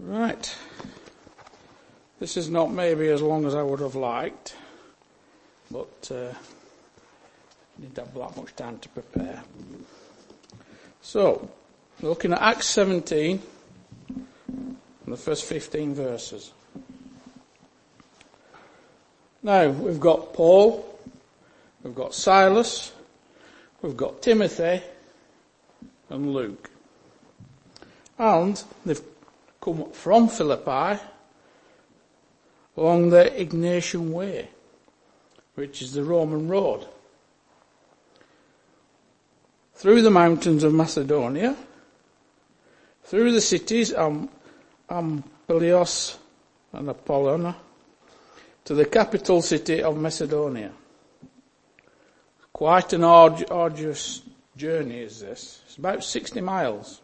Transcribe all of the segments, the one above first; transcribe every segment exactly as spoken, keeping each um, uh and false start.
Right. This is not maybe as long as I would have liked, but uh, didn't have that much time to prepare. So, looking at Acts seventeen, and the first fifteen verses. Now, we've got Paul, we've got Silas, we've got Timothy, and Luke. And they've come from Philippi along the Ignatian Way, which is the Roman road, through the mountains of Macedonia, through the cities of Ampelios and Apollonia, to the capital city of Macedonia. Quite an ardu- arduous journey is this. It's about sixty miles.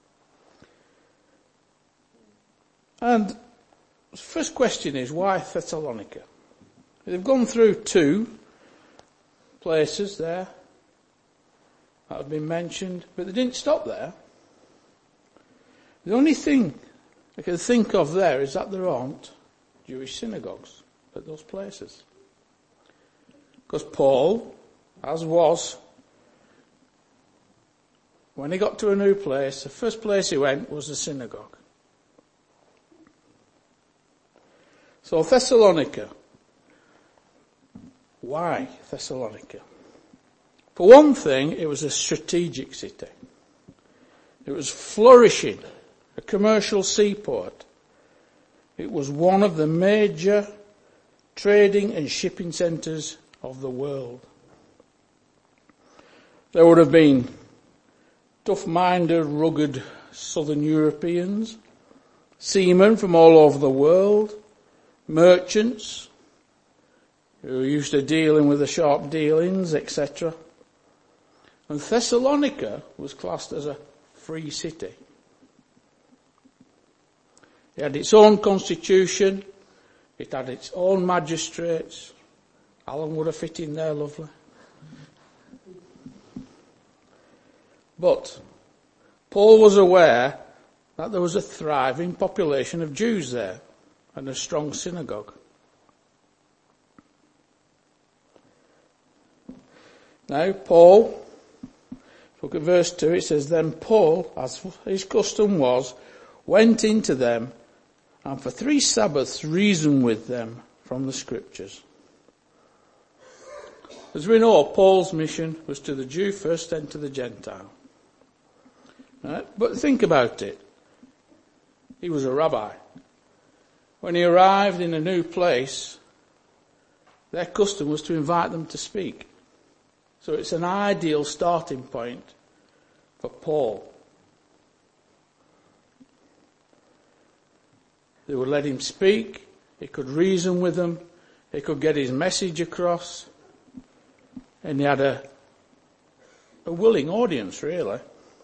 And the first question is, why Thessalonica? They've gone through two places there that have been mentioned, but they didn't stop there. The only thing I can think of there is that there aren't Jewish synagogues at those places. Because Paul, as was, when he got to a new place, the first place he went was the synagogue. So Thessalonica. Why Thessalonica? For one thing, it was a strategic city. It was flourishing, a commercial seaport. It was one of the major trading and shipping centres of the world. There would have been tough-minded, rugged southern Europeans, seamen from all over the world, merchants who were used to dealing with the sharp dealings, et cetera. And Thessalonica was classed as a free city. It had its own constitution. It had its own magistrates. Alan would have fit in there lovely. But Paul was aware that there was a thriving population of Jews there and a strong synagogue. Now, Paul, look at verse two, it says, Then Paul, as his custom was, went into them and for three Sabbaths reasoned with them from the Scriptures. As we know, Paul's mission was to the Jew first, then to the Gentile. Right? But think about it. He was a rabbi. When he arrived in a new place, their custom was to invite them to speak. So it's an ideal starting point for Paul. They would let him speak, he could reason with them, he could get his message across, and he had a, a willing audience, really.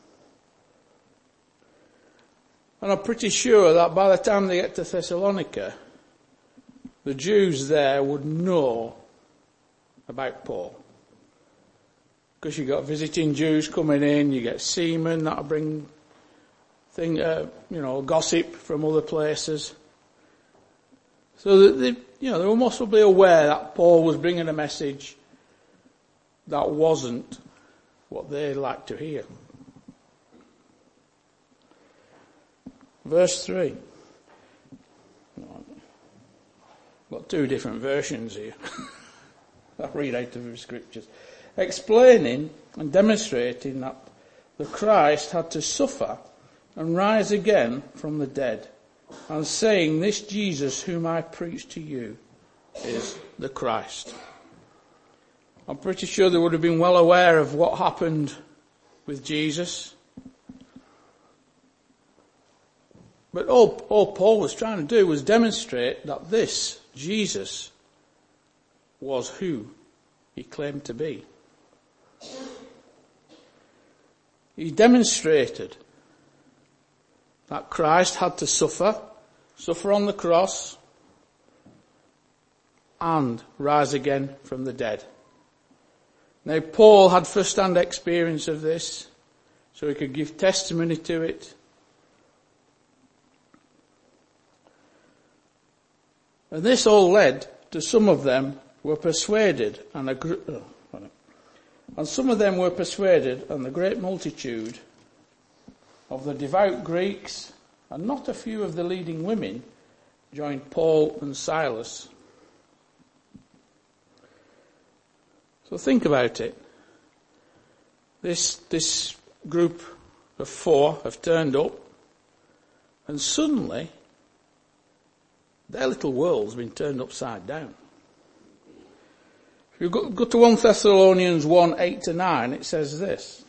And I'm pretty sure that by the time they get to Thessalonica, the Jews there would know about Paul. Because you got visiting Jews coming in, you get seamen that'll bring thing, uh, you know, gossip from other places. So that they, you know, they were possibly aware that Paul was bringing a message that wasn't what they liked to hear. Verse three. Got two different versions here. I'll read out of the Scriptures. Explaining and demonstrating that the Christ had to suffer and rise again from the dead, and saying, This Jesus whom I preach to you is the Christ. I'm pretty sure they would have been well aware of what happened with Jesus. But all, all Paul was trying to do was demonstrate that this Jesus was who he claimed to be. He demonstrated that Christ had to suffer, suffer on the cross, and rise again from the dead. Now, Paul had first-hand experience of this, so he could give testimony to it. And this all led to some of them were persuaded, and a gr- oh, and some of them were persuaded, and the great multitude of the devout Greeks and not a few of the leading women joined Paul and Silas. So think about it. This, this group of four have turned up, and suddenly their little world's been turned upside down. If you go, go to First Thessalonians one, eight to nine, it says this.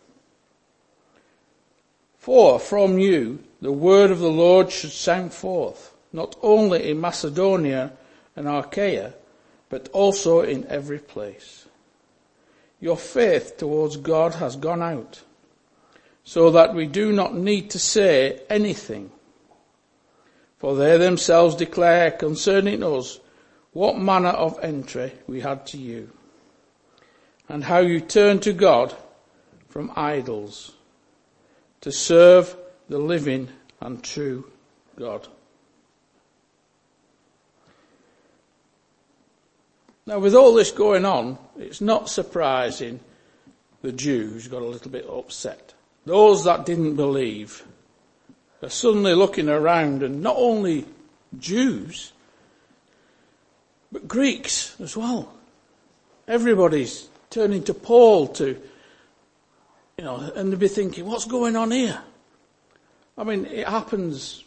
For from you the word of the Lord should sound forth, not only in Macedonia and Achaia, but also in every place. Your faith towards God has gone out, so that we do not need to say anything. For they themselves declare concerning us what manner of entry we had to you, and how you turned to God from idols to serve the living and true God. Now, with all this going on, it's not surprising the Jews got a little bit upset. Those that didn't believe are suddenly looking around, and not only Jews, but Greeks as well. Everybody's turning to Paul to, you know, and they'll be thinking, what's going on here? I mean, it happens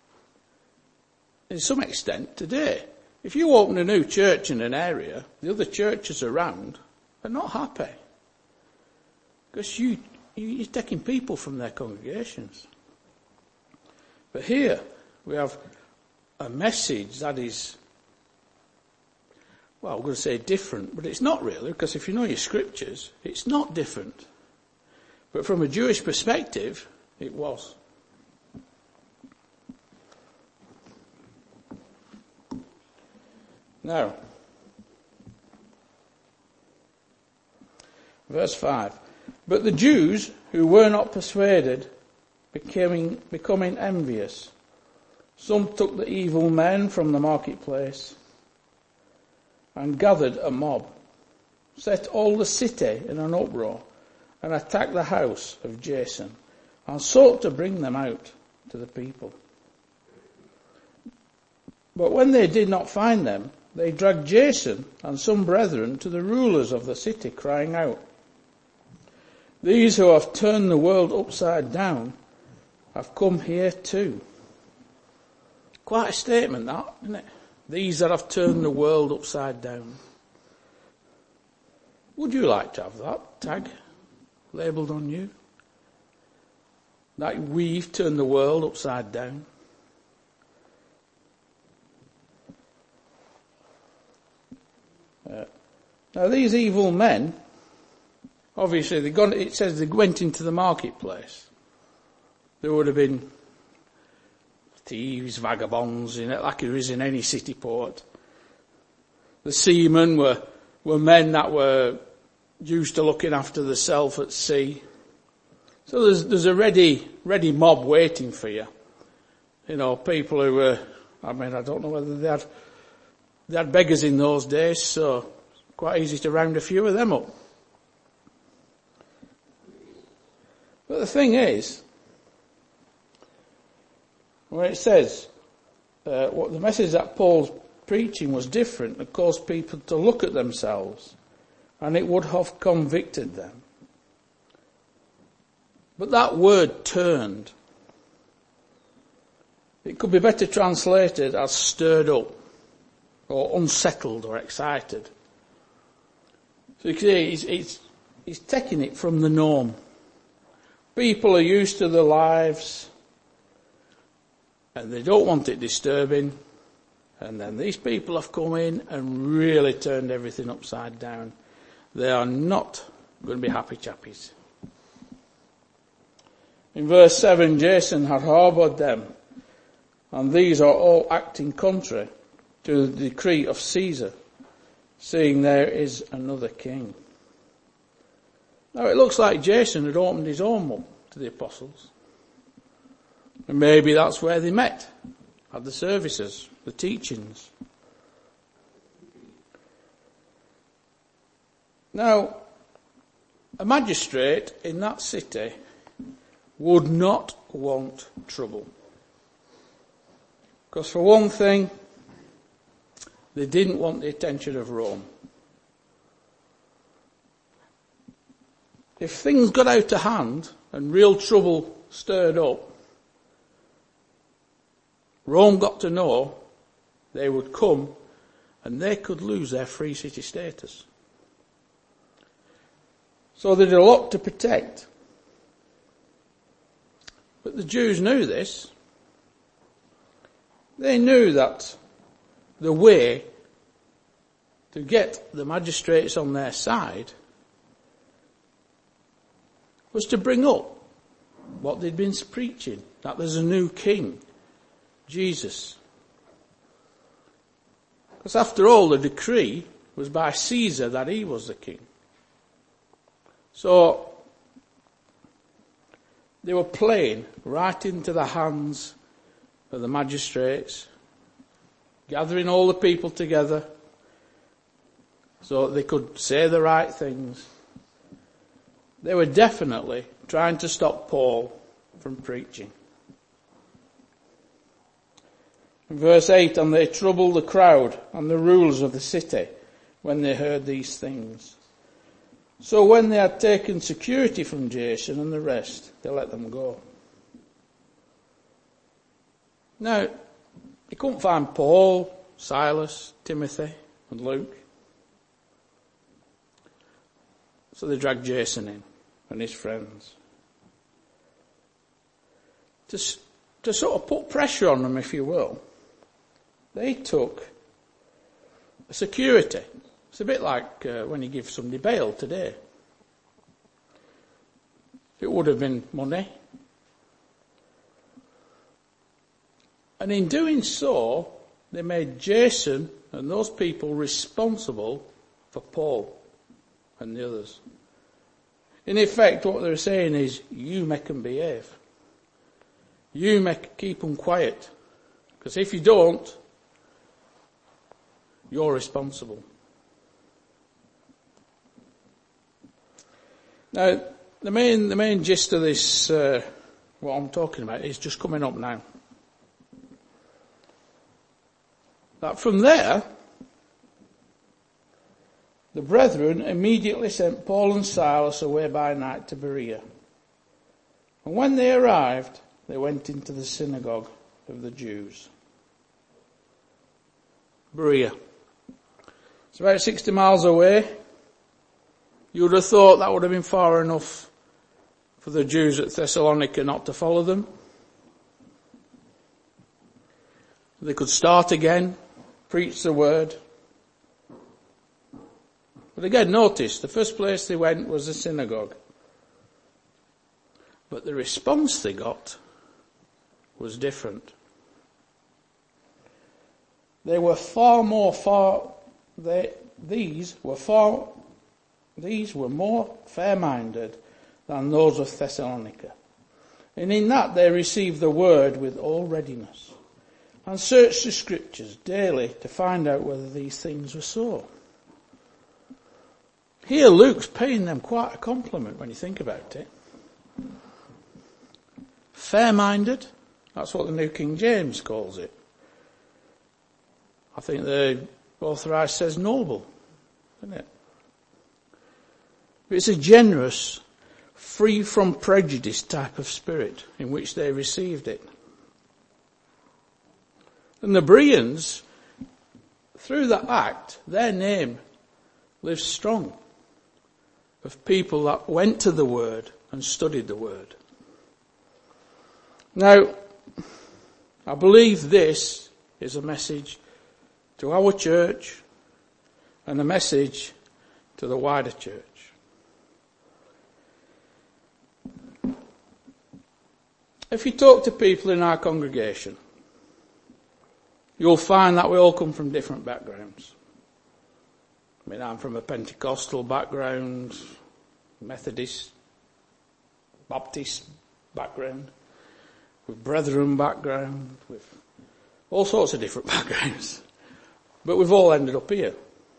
in some extent today. If you open a new church in an area, the other churches around are not happy. Because you, you're taking people from their congregations. But here we have a message that is, well, I'm going to say different, but it's not really, because if you know your scriptures, it's not different. But from a Jewish perspective, it was. Now, verse five. But the Jews who were not persuaded becoming, becoming envious, some took the evil men from the marketplace and gathered a mob, set all the city in an uproar, and attacked the house of Jason, and sought to bring them out to the people. But when they did not find them, they dragged Jason and some brethren to the rulers of the city, crying out, These who have turned the world upside down have come here too. Quite a statement, that, isn't it? These that have turned the world upside down. Would you like to have that tag labelled on you? That we've turned the world upside down? Uh, now these evil men, obviously they gone, it says they went into the marketplace. There would have been thieves, vagabonds, in it, like there is in any city port. The seamen were, were men that were used to looking after themselves at sea. So there's, there's a ready, ready mob waiting for you. You know, people who were, I mean, I don't know whether they had, they had beggars in those days, so quite easy to round a few of them up. But the thing is, when it says, uh, what the message that Paul's preaching was different, it caused people to look at themselves, and it would have convicted them. But that word turned, it could be better translated as stirred up, or unsettled, or excited. So you can see, he's, he's, he's taking it from the norm. People are used to their lives, and they don't want it disturbing. And then these people have come in and really turned everything upside down. They are not going to be happy chappies. In verse seven, Jason had harboured them, and these are all acting contrary to the decree of Caesar, seeing there is another king. Now it looks like Jason had opened his home up to the apostles. And maybe that's where they met, had the services. the teachings. Now, a magistrate in that city would not want trouble. Because for one thing, they didn't want the attention of Rome. If things got out of hand and real trouble stirred up, Rome got to know they would come and they could lose their free city status. So they did a lot to protect. But the Jews knew this. They knew that the way to get the magistrates on their side was to bring up what they'd been preaching, that there's a new king, Jesus. Because after all, the decree was by Caesar that he was the king. So they were playing right into the hands of the magistrates, gathering all the people together so that they could say the right things. They were definitely trying to stop Paul from preaching. In verse eight, and they troubled the crowd and the rulers of the city when they heard these things. So when they had taken security from Jason and the rest, they let them go. Now, they couldn't find Paul, Silas, Timothy and Luke. So they dragged Jason in and his friends. To, to sort of put pressure on them, if you will, they took a security. It's a bit like uh, when you give somebody bail today. It would have been money. And in doing so, they made Jason and those people responsible for Paul and the others. In effect, what they're saying is, you make them behave. You make, keep them quiet. Because if you don't, you're responsible. Now, the main, the main gist of this, uh, what I'm talking about, is just coming up now. That from there, the brethren immediately sent Paul and Silas away by night to Berea. And when they arrived, they went into the synagogue of the Jews. Berea. It's about sixty miles away. You would have thought that would have been far enough for the Jews at Thessalonica not to follow them. They could start again, preach the word. But again, notice, the first place they went was the synagogue. But the response they got was different. They were far more far, they, these were far, these were more fair-minded than those of Thessalonica. And in that they received the word with all readiness, and searched the scriptures daily to find out whether these things were so. Here Luke's paying them quite a compliment when you think about it. Fair-minded, that's what the New King James calls it. I think the Authorized says noble, isn't it? But it's a generous, free from prejudice type of spirit in which they received it. And the Bereans, through that act, their name lives strong, of people that went to the Word and studied the Word. Now, I believe this is a message to our church and a message to the wider church. If you talk to people in our congregation, you'll find that we all come from different backgrounds. I mean, I'm from a Pentecostal background, Methodist, Baptist background, with Brethren background, with all sorts of different backgrounds. But we've all ended up here.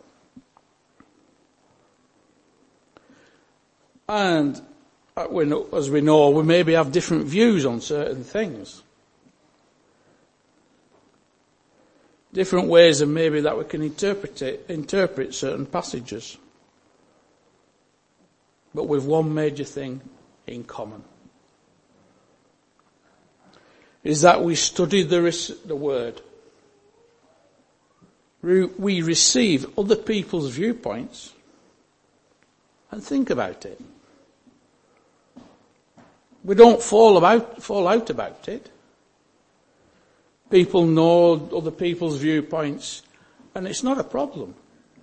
And as we know, we maybe have different views on certain things. Different ways of maybe that we can interpret it, interpret certain passages. But with one major thing in common. Is that we study the, the Word. We receive other people's viewpoints and think about it. We don't fall about, fall out about it. People know other people's viewpoints, and it's not a problem.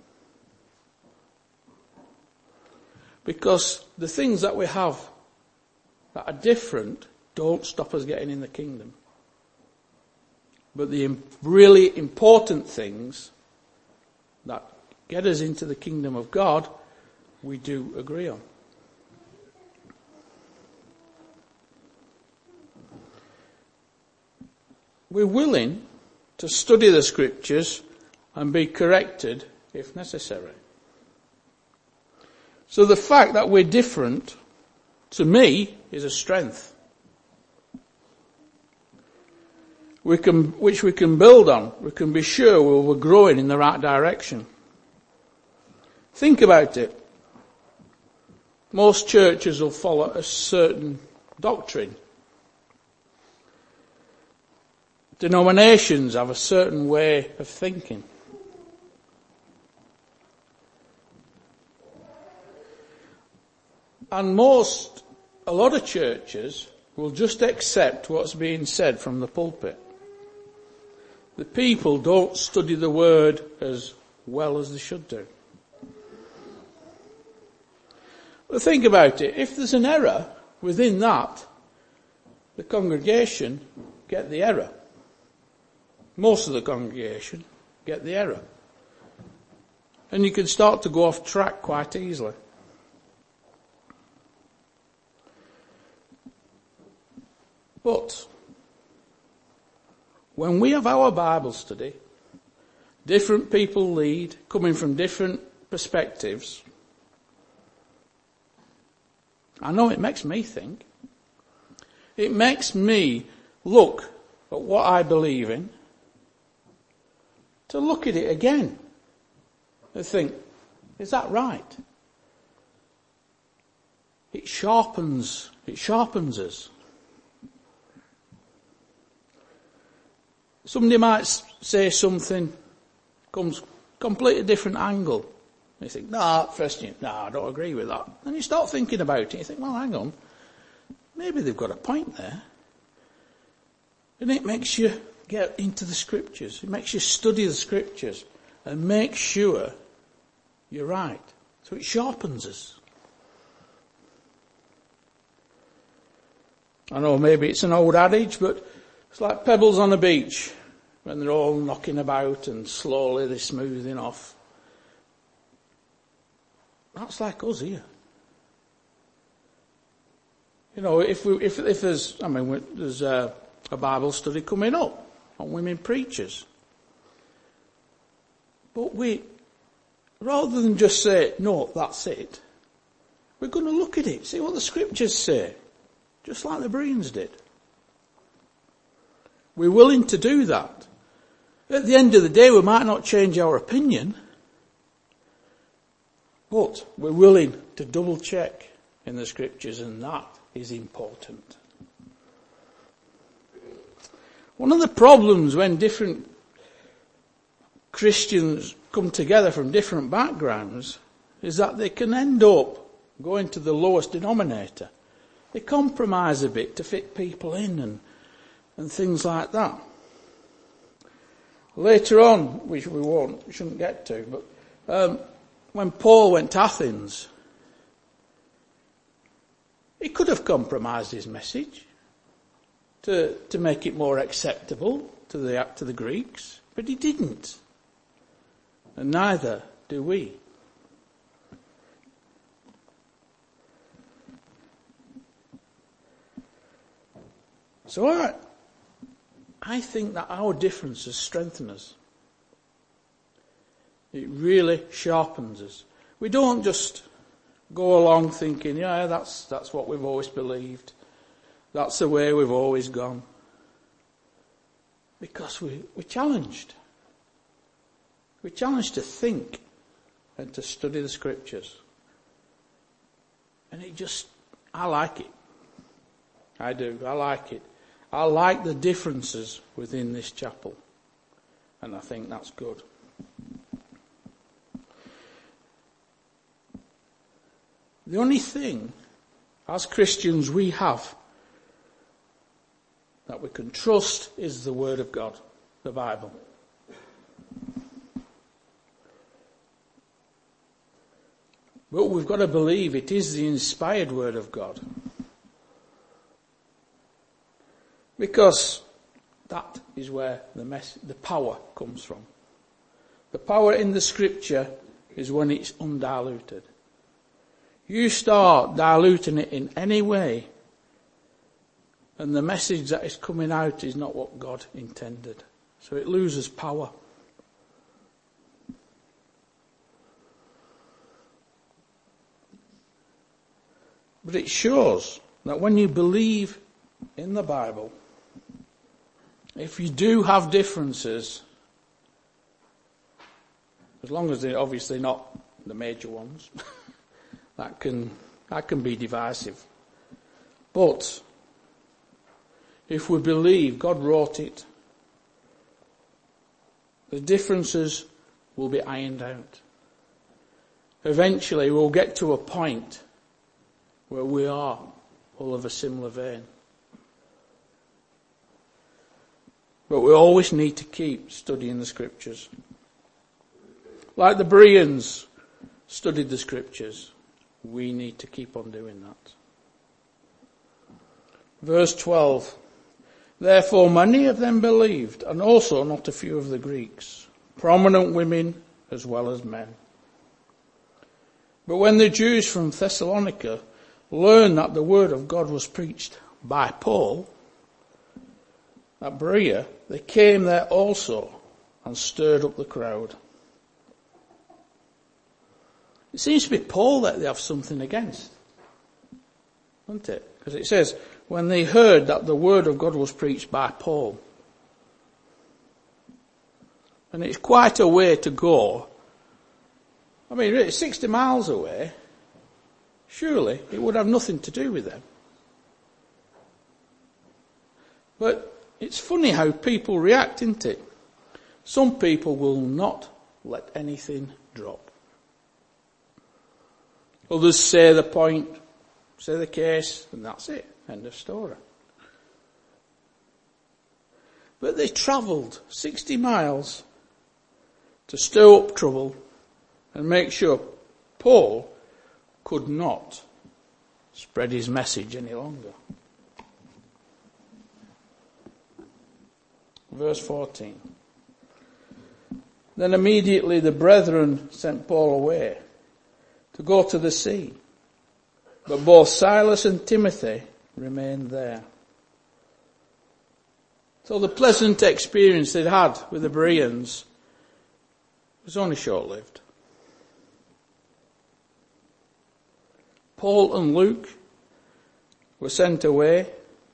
Because the things that we have that are different don't stop us getting in the kingdom. But the really important things that get us into the kingdom of God, we do agree on. We're willing to study the scriptures and be corrected if necessary. So the fact that we're different, to me, is a strength. We can, which we can build on. We can be sure we're growing in the right direction. Think about it. Most churches will follow a certain doctrine. Denominations have a certain way of thinking. And most, a lot of churches will just accept what's being said from the pulpit. The people don't study the Word as well as they should do. But think about it. If there's an error within that, the congregation get the error. Most of the congregation get the error. And you can start to go off track quite easily. But when we have our Bible study, different people lead, coming from different perspectives, I know it makes me think. It makes me look at what I believe in, to look at it again and think, is that right? It sharpens, it sharpens us. Somebody might say something, comes completely different angle. You think, nah, first you, nah, I don't agree with that. And you start thinking about it, you think, well, hang on, maybe they've got a point there. And it makes you get into the scriptures. It makes you study the scriptures and make sure you're right. So it sharpens us. I know maybe it's an old adage, but it's like pebbles on a beach when they're all knocking about and slowly they're smoothing off. That's like us here. You know, if we, if, if there's, I mean, there's a, a Bible study coming up on women preachers. But we, rather than just say, no, that's it, we're going to look at it, see what the scriptures say, just like the Bereans did. We're willing to do that. At the end of the day, we might not change our opinion, but we're willing to double check in the scriptures, and that is important. One of the problems when different Christians come together from different backgrounds is that they can end up going to the lowest denominator. They compromise a bit to fit people in and, and things like that. Later on, which we won't, we shouldn't get to, but um, when Paul went to Athens, he could have compromised his message to to make it more acceptable to the to the Greeks, but he didn't. And neither do we. So I, I think that our differences strengthen us. It really sharpens us. We don't just go along thinking, yeah, that's, that's what we've always believed. That's the way we've always gone. Because we, we're challenged. We're challenged to think and to study the scriptures. And it just, I like it. I do, I like it. I like the differences within this chapel. And I think that's good. The only thing, as Christians, we have that we can trust is the Word of God, the Bible. But we've got to believe it is the inspired Word of God. Because that is where the mess, the power comes from. The power in the Scripture is when it's undiluted. You start diluting it in any way, and the message that is coming out is not what God intended. So it loses power. But it shows that when you believe in the Bible, if you do have differences, as long as they're obviously not the major ones, that can, that can be divisive. But if we believe God wrote it, the differences will be ironed out. Eventually we'll get to a point where we are all of a similar vein. But we always need to keep studying the scriptures. Like the Bereans studied the scriptures, we need to keep on doing that. Verse twelve. Therefore many of them believed, and also not a few of the Greeks, prominent women as well as men. But when the Jews from Thessalonica learned that the word of God was preached by Paul at Berea, they came there also and stirred up the crowd. It seems to be Paul that they have something against, doesn't it? Because it says, when they heard that the word of God was preached by Paul. And it's quite a way to go. I mean, really, sixty miles away, surely it would have nothing to do with them. But it's funny how people react, isn't it? Some people will not let anything drop. Others say the point, say the case, and that's it. End of story. But they travelled sixty miles to stir up trouble and make sure Paul could not spread his message any longer. Verse fourteen. Then immediately the brethren sent Paul away to go to the sea. But both Silas and Timothy remained there. So the pleasant experience they'd had with the Bereans was only short-lived. Paul and Luke were sent away.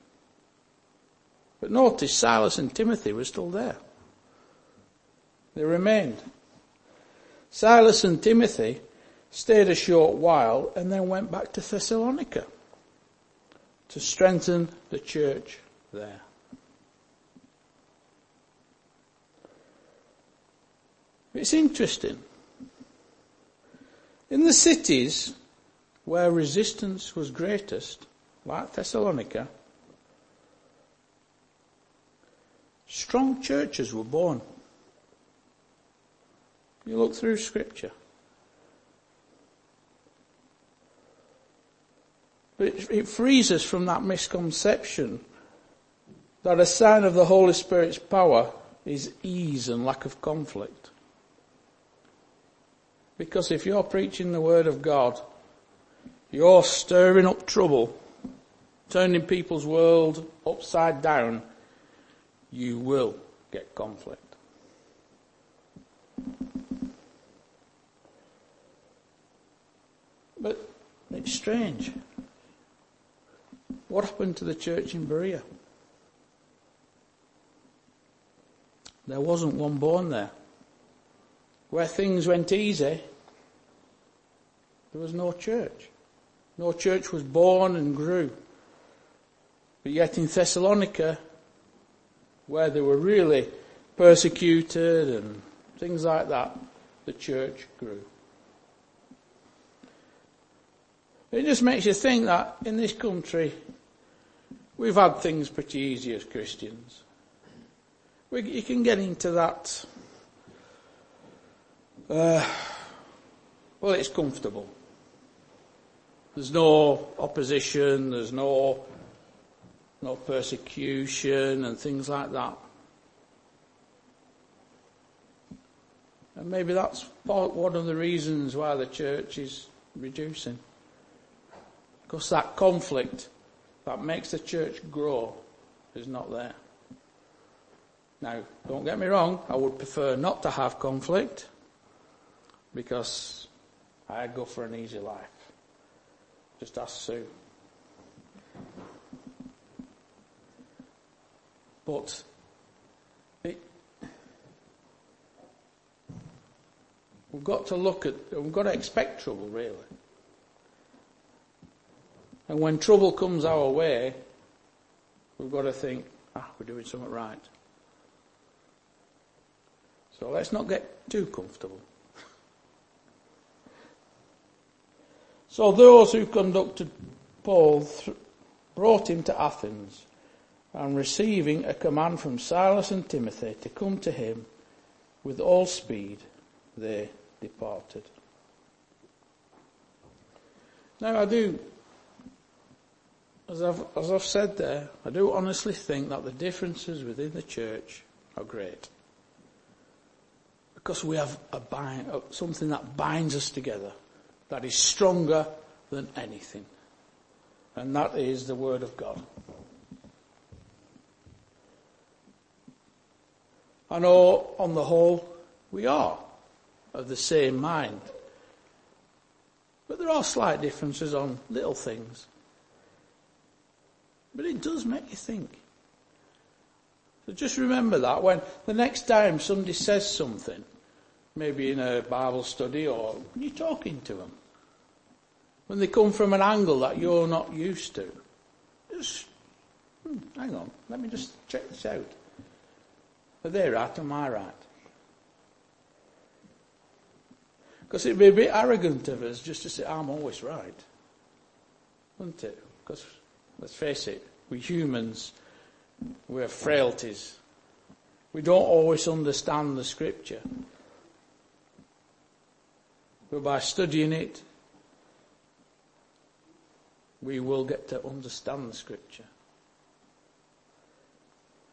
But notice Silas and Timothy were still there. They remained. Silas and Timothy stayed a short while and then went back to Thessalonica to strengthen the church there. It's interesting. In the cities where resistance was greatest, like Thessalonica, strong churches were born. You look through Scripture. But it, it frees us from that misconception that a sign of the Holy Spirit's power is ease and lack of conflict. Because if you're preaching the Word of God, you're stirring up trouble, turning people's world upside down, you will get conflict. But it's strange. What happened to the church in Berea? There wasn't one born there. Where things went easy, there was no church. No church was born and grew. But yet in Thessalonica, where they were really persecuted and things like that, the church grew. It just makes you think that in this country, we've had things pretty easy as Christians. We, you can get into that, uh, well, it's comfortable. There's no opposition, there's no, no persecution and things like that. And maybe that's one of the reasons why the church is reducing. Because that conflict that makes the church grow is not there. Now, don't get me wrong, I would prefer not to have conflict because I'd go for an easy life. Just ask Sue. But it, we've got to look at, we've got to expect trouble, really. And when trouble comes our way, we've got to think, ah, we're doing something right. So let's not get too comfortable. So those who conducted Paul th- brought him to Athens, and receiving a command from Silas and Timothy to come to him with all speed, they departed. Now I do, as I've, as I've said there, I do honestly think that the differences within the church are great. Because we have a bind, something that binds us together, that is stronger than anything. And that is the Word of God. I know, on the whole, we are of the same mind. But there are slight differences on little things. But it does make you think. So just remember that when the next time somebody says something, maybe in a Bible study or when you're talking to them, when they come from an angle that you're not used to, just, hmm, hang on, let me just check this out. Are they right or am I right? Because it'd be a bit arrogant of us just to say, I'm always right. Wouldn't it? Because, let's face it, we're humans, we have frailties. We don't always understand the Scripture. But by studying it, we will get to understand the Scripture.